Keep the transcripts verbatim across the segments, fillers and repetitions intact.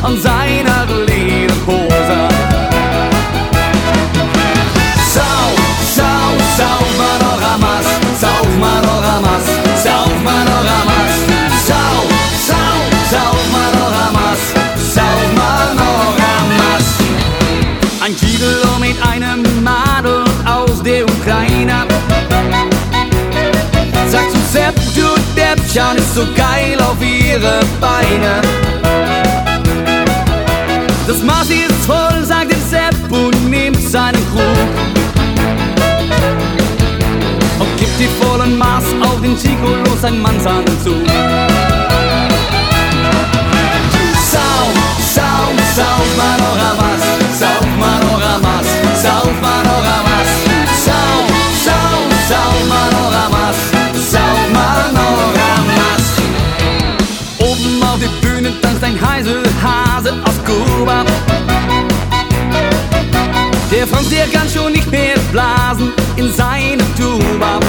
an seiner Lederhose. Sauf, sauf, sauf Manoramas, sauf Manoramas, sauf Manoramas, sauf, sauf, sauf Manoramas, sauf Manoramas. Ein Gigolo mit einem Madel aus der Ukraine sagt zu Sepp, du Depp, schau nicht so geil auf ihre Beine. Das Maß ist voll, sagt der Sepp und nimmt seinen Krug und gibt die vollen Maß auf den Gigolo, sein Mannsanzug. Sauf, sauf, sauf Manoramas, sauf Manoramas, sauf Manoramas, sauf, sauf, sauf Manoramas, sauf Manoramas. Oben auf der Bühne tanzt ein Heiselhase aus Kuba. Der Franz, der kann schon nicht mehr blasen in seine Tuba.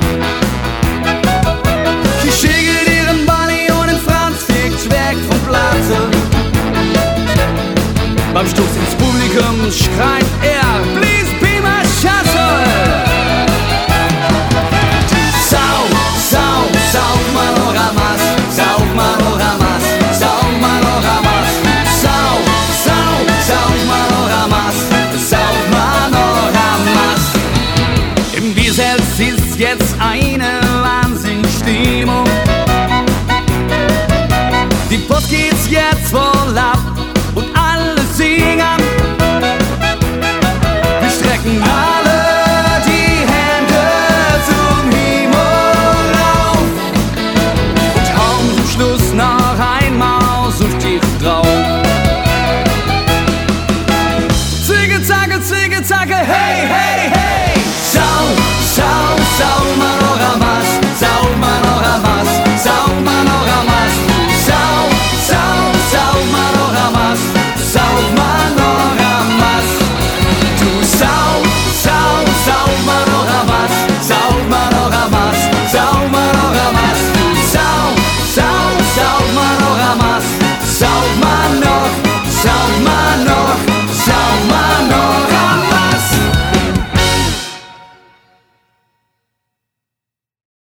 Sie schickelt ihren Bunny und den Franz fliegt weg vom Platze. Beim Stoß ins Publikum schreit er, please be my shuttle. Sauf, sauf, sauf Manoramas, sauf Manoramas, sauf Manoramas, sauf, sauf, sauf Manoramas, sauf Manoramas. Im Bierselz ist jetzt eine Wahnsinnsstimmung. Die Post geht's jetzt voll ab und alle singen